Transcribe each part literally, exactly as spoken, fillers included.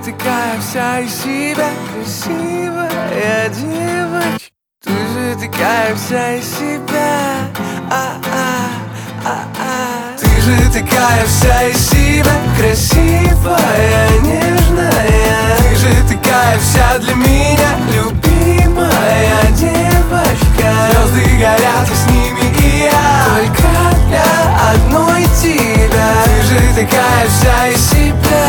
такая вся из себя красивая девочка. Ты же такая вся из себя. А-а-а-а. Ты же такая вся из себя красивая, нежная. Ты же такая вся для меня любимая девочка. Звезды горят, и с ними и я, только для одной тебя. Ты же такая вся из себя.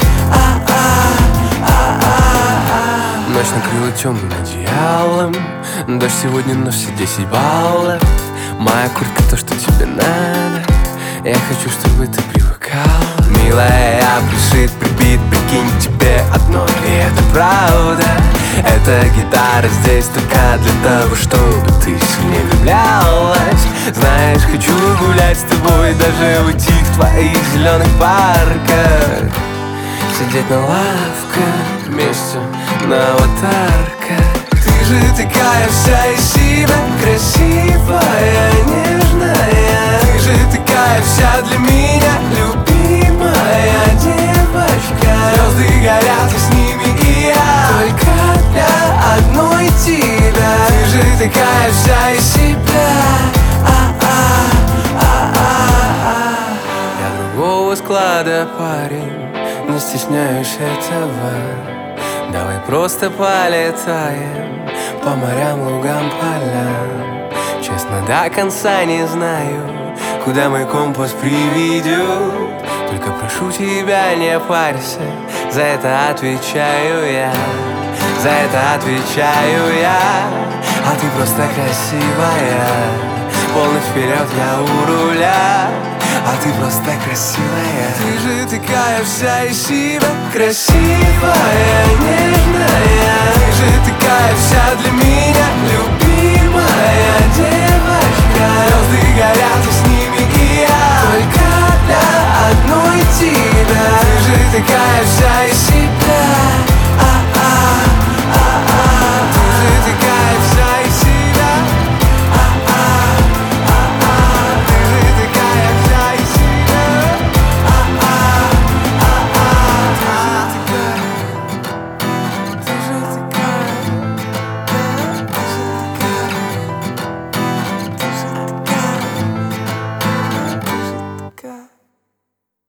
Ночь накрыла темным одеялом. Дождь сегодня на все десять баллов. Моя куртка то, что тебе надо. Я хочу, чтобы ты привыкала. Милая, я пришит, прибит, прикинь, тебе одной. И это правда. Эта гитара здесь только для того, чтобы ты сильнее влюблялась. Знаешь, хочу гулять с тобой даже в этих твоих зеленых парках. Сидеть на лавках вместе на аватарках. Ты же такая вся из себя красивая, нежная. Ты же такая вся для меня любимая девочка. Звезды горят, и с ними и я, только для одной тебя. Ты же такая вся из себя. Я другого склада парень, не стесняюсь этого. Давай просто полетаем по морям, лугам, полям. Честно, до конца не знаю, куда мой компас приведет. Только прошу тебя, не парься, за это отвечаю я. За это отвечаю я. А ты просто красивая. Полный вперед, я у руля. А ты просто красивая. Ты же такая вся из себя красивая, нежная. Ты же такая вся для меня любимая девочка. Звезды горят,